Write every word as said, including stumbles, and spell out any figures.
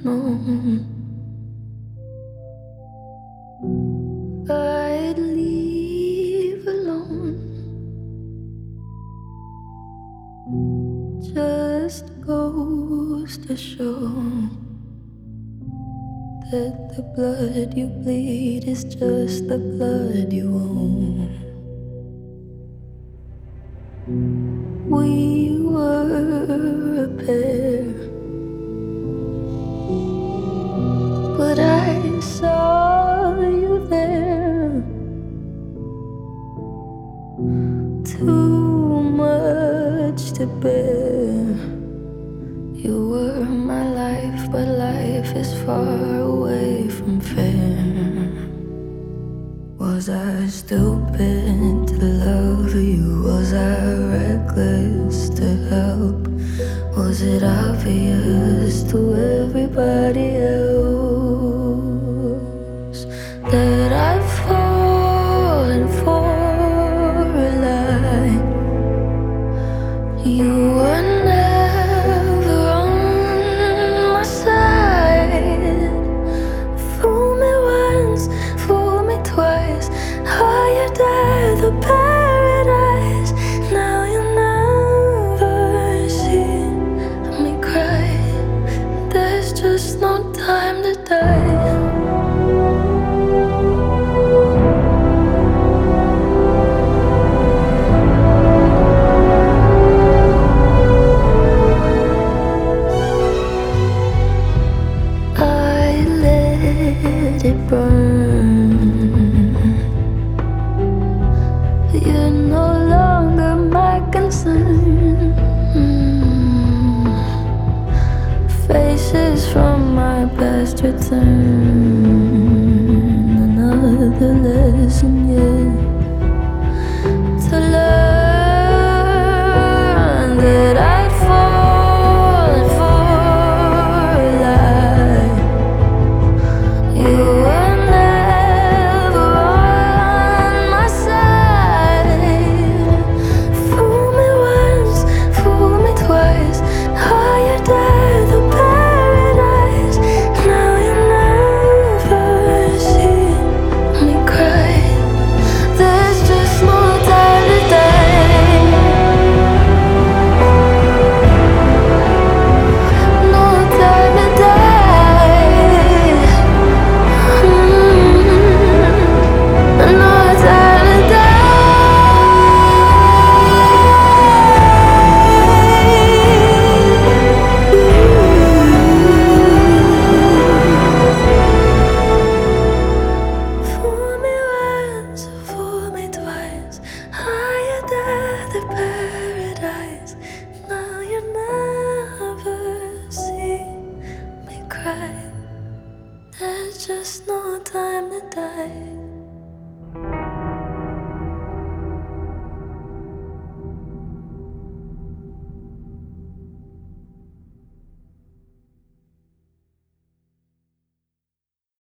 known I'd leave alone. Just goes to show that the blood you bleed is just the blood you own. We were a pair, but I saw you there. Too much to bear. You were my life, but life is far away from fair. Was I stupid to love you? Was I reckless to help? Was it obvious to everybody else that I've fallen for a lie? You were never on my side. Fool me once, fool me twice. Higher than the paradise. Now you never see me cry. There's just no time to die. It burn. You're no longer my concern. Mm. Faces from my past return. Another lesson yet to learn that I'd fallen for a lie. You were never on my side. Fool me once, fool me twice. Higher than the paradise. Now you never see me cry. There's just no time to die. No time to die. Now you never see me cry. There's just no time to die.